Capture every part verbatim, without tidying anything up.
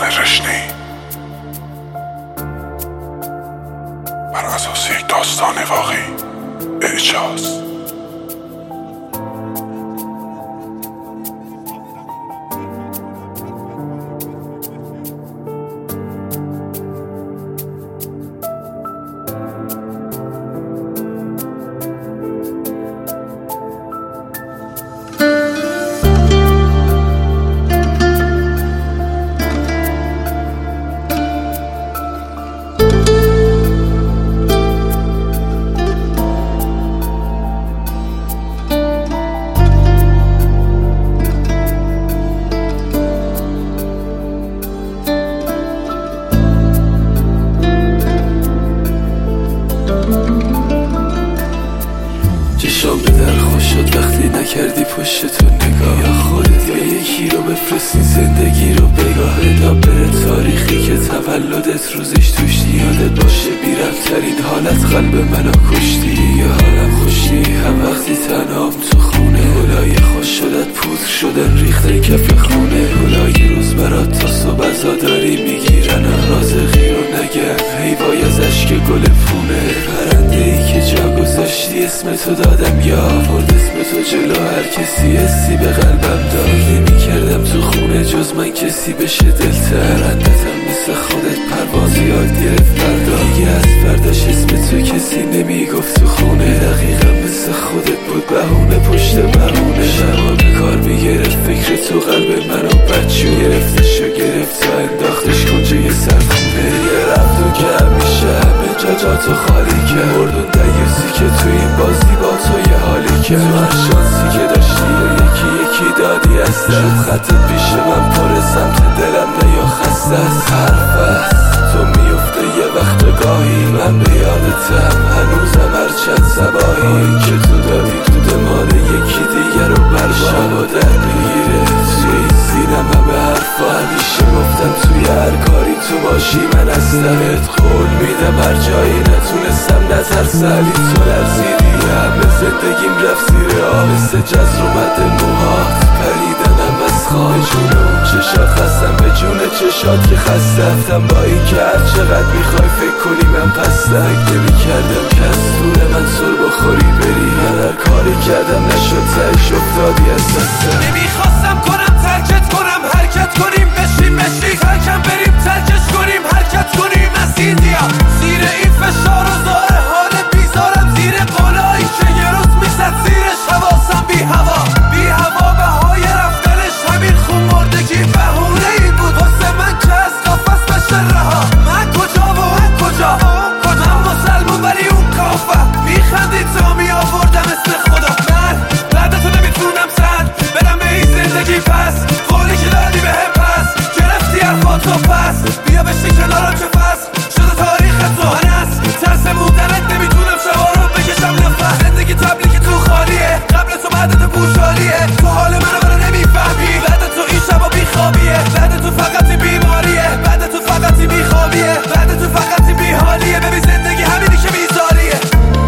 رشنه‌ای بر اساس یک داستان واقعی. اعجاز. چشام به در خوش شد وقتی نکردی پشتتو نگاه. یا خودت یا یکی رو بفرستی زندگی رو بگاه. بدا بره تاریخی که تولدت روزش توش یادت باشه بی‌ربط‌ترین حالت قلب منو کشتی. یا حالم خوشی هم وقتی تنهام تو خونه. گلای خوش شدت پودر شدن ریخته کف خونه. گلای روز برات تا صبح عزاداری میگیرن. رازقی رو نگم حیوای از عشق گل پونه. پرنده ای که جا گذاشتی اسم تو دادم یا آورد اسم تو جلو هر کسی حسی به قلبم داد. نمی‌کردم تو خونه جز من کسی بشه دلتر. پرندتم مثل خودت پرواز یاد گرفت فردا. دیگه از فرداش اسم تو کسی نمیگفت تو خونه. دقیقا مثل خودت بود بهونه پشت بهونه. شبا به کار میگرفت فکر تو قلب منو بچو. گرفتش و گرفت تا انداختش کنجه سرخونه. یه رفت و که همیشه همه جا جا تو خالی کرد. مردون دیوزی که تو این بازی با تو یه حالی کرد. تو هر شانسی که داشتی و یکی یکی دادی از دست. خطت پیش من پر سمت دلم نه یا خسته از حرف است. تو میفته یه وقت گاهی من به یادتم هنوزم هر چند صباحی که تو دادی تو دماغ یکی دیگر رو برشم و در بگیره. توی این سینم همه حرفا همیشه گفتم توی هر کاری تو باشی من هستمت. قول میدم هر جایی نتونستم نترسم ولی تو لرزیدی. همه زندگیم رفت زیر آب مثل جزر اومد موهات. پریدنم از خواه جون اون چشات خستم به جون چشات که خستم. با این که هر چقدر میخوای فکر کنی من پستم. فکر نمی کردم که از دور من سر بخوری بری. من هر کاری کردم نشد تهش افتادی از دستم. نمیخواستم کنم ترکت کنم حرکت کنیم بشیم بشی ترکم بریم ترکش کنیم حرکت کنیم از این دیا. زیر این فشار و زاره حال بیزارم زیر قلایی که یه روز میزد زیرش حواسم بی هوا. بی هوا بهای رفتنش همین خون مردگی بهونه ای بود واسه من که از قفص بشه رها. من کجا و من کجا کجا مسلمون ولی اون کافه میخندی تا می آوردم اسم خدا. من بعد تو نمیتونم سن برم به این زندگی پس. قولی که دادی به هم پس گرفتی حرفاتو پس. بیا بشی کنارم که پس شده تاریخ تو. من از ترس موندنت نمیتونم شبا رو بکشم نفس. زندگی تبلیغ تو خالیه قبل تو بعد تو بوشالیه. تو حال منو برا نمیفهمی بعد تو این شبا بیخوابیه. بعد تو فقطی بیماریه بعد تو فقطی بیخوابیه. بعد تو فقطی بیحالیه. ببین زندگی همینی که میذاریه.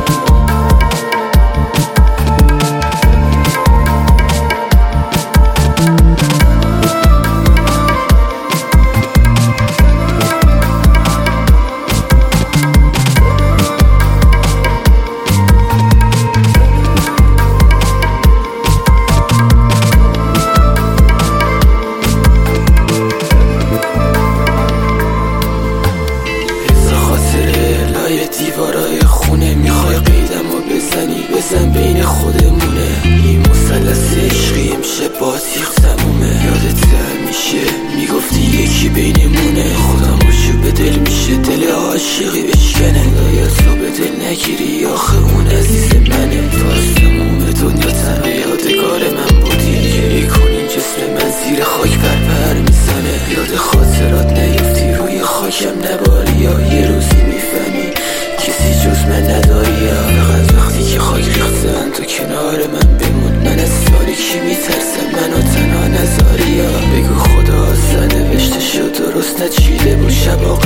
دیوارای خونه میخوای قیدم و بزنی بزن بین خودمونه. این مثلث عشقی امشه با تیغ تمومه. یادت همیشه میگفتی یکی بینمونه. خودم باشو به دل میشه دل عاشقی بشکنه. یا تو به دل نگیری آخه اون عزیز منه. تو از تموم دنیا تنها یادگار من بودی. گریه کنین جسم من زیر خاک پرپر میزنه. یاد خاطرات نیفتی روی خاکم نباری. یا یه روزی میفهمی کسی جز من نداری. فقط وقتی که خاک ریختن تو کنار من بمون. من از تاریکی میترسم منو تنها نذاری. بگو خدا سرنوشتشو درست نچیده بود. شبا